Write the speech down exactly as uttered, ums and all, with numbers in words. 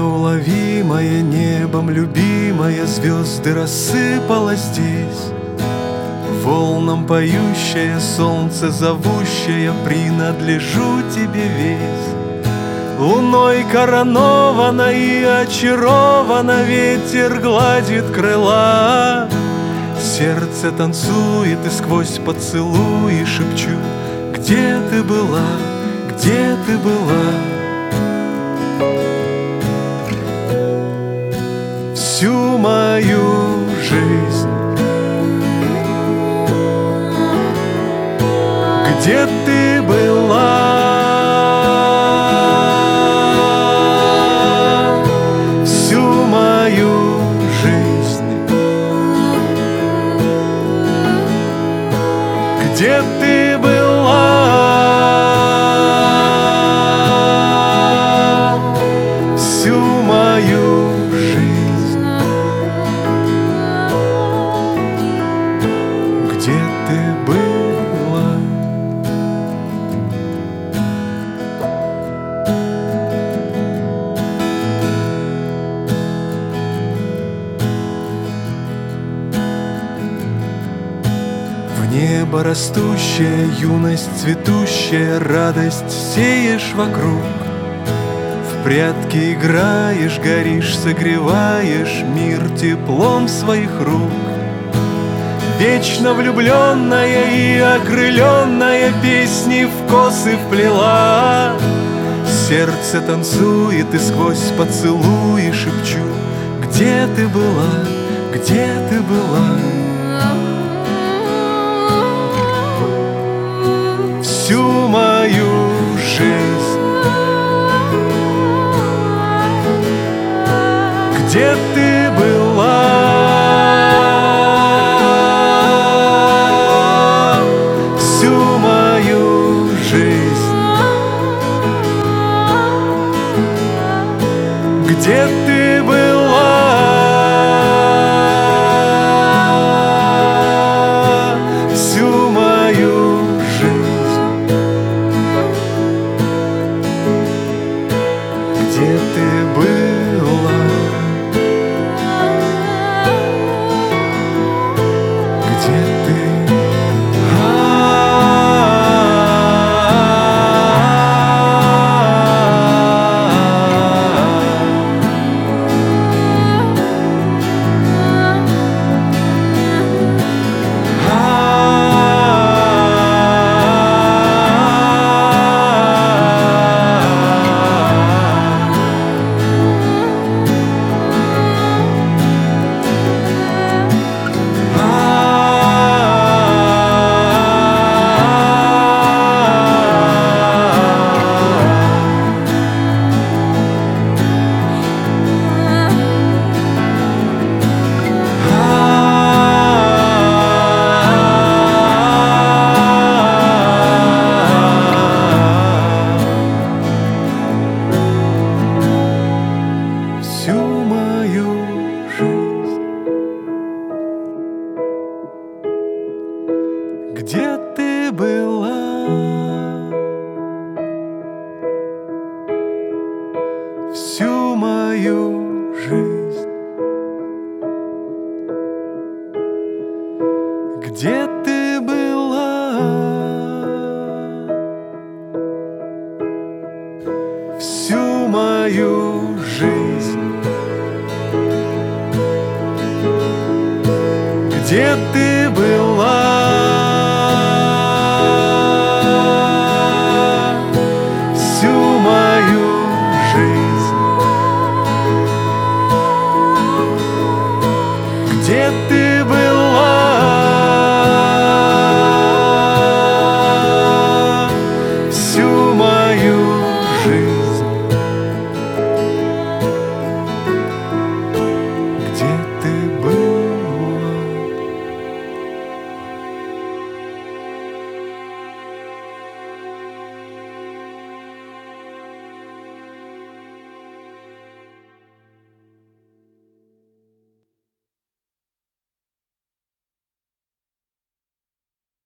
Неуловимое небом любимая, звезды рассыпалось здесь. Волнам поющее, солнце зовущее, принадлежу тебе весь. Луной коронована и очарована, ветер гладит крыла. Сердце танцует и сквозь поцелуи шепчу: где ты была, где ты была? Всю мою жизнь. Где ты была? Всю мою жизнь. Где ты была? Всю мою жизнь. Где ты была? Небо растущее, юность цветущая, радость сеешь вокруг. В прятки играешь, горишь, согреваешь мир теплом своих рук. Вечно влюбленная и окрыленная песни в косы вплела. Сердце танцует и сквозь поцелуи шепчу: где ты была, где ты была? Всю мою жизнь. Где ты была? Всю мою жизнь. Где ты была? Всю мою жизнь. Где ты была? Где ты? Где ты была? Всю мою жизнь. Где ты была? Всю мою жизнь. Где ты была?